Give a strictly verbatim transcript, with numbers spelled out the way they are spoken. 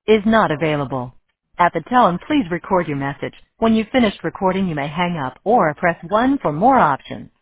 is not available. At the tone, please record your message. When you've finished recording, you may hang up or press one for more options.